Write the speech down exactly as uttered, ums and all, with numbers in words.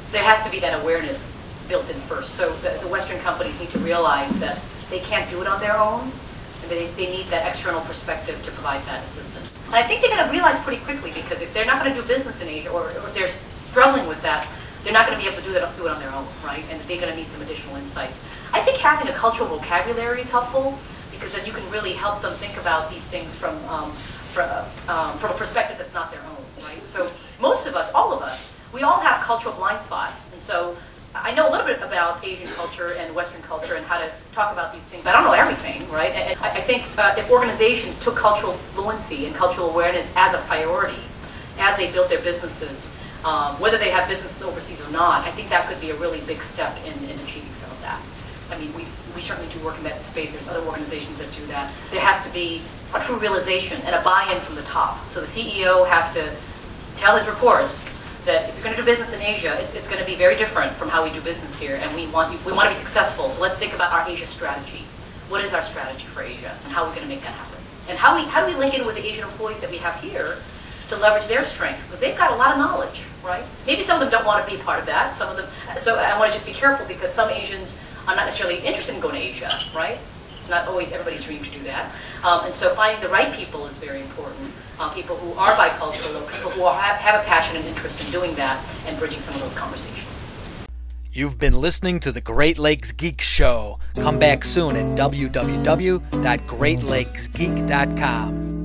there has to be that awareness built in first. So the, the Western companies need to realize that they can't do it on their own, and they, they need that external perspective to provide that assistance. And I think they're going to realize pretty quickly, because if they're not going to do business in Asia, or, or if they're struggling with that, they're not going to be able to do that do it on their own, right? And they're going to need some additional insights. I think having a cultural vocabulary is helpful, because then you can really help them think about these things from um, from, um, from a perspective that's not their own, right? So most of us, all of us, we all have cultural blind spots, and so I know a little bit about Asian culture and Western culture and how to talk about these things, but I don't know everything, right? And I think uh, if organizations took cultural fluency and cultural awareness as a priority, as they built their businesses, um, whether they have businesses overseas or not, I think that could be a really big step in, in achieving some of that. I mean, we, we certainly do work in that space. There's other organizations that do that. There has to be a true realization and a buy-in from the top. So the C E O has to tell his reports that if you're going to do business in Asia, it's, it's going to be very different from how we do business here, and we want we want to be successful. So let's think about our Asia strategy. What is our strategy for Asia, and how are we going to make that happen? And how we how do we link in with the Asian employees that we have here to leverage their strengths? Because they've got a lot of knowledge, right? Maybe some of them don't want to be part of that. Some of them. So I want to just be careful, because some Asians are not necessarily interested in going to Asia, right? It's not always everybody's dream to do that. Um, and so finding the right people is very important. Uh, people who are bicultural, or people who are, have, have a passion and interest in doing that, and bridging some of those conversations. You've been listening to the Great Lakes Geek Show. Come back soon at w w w dot great lakes geek dot com.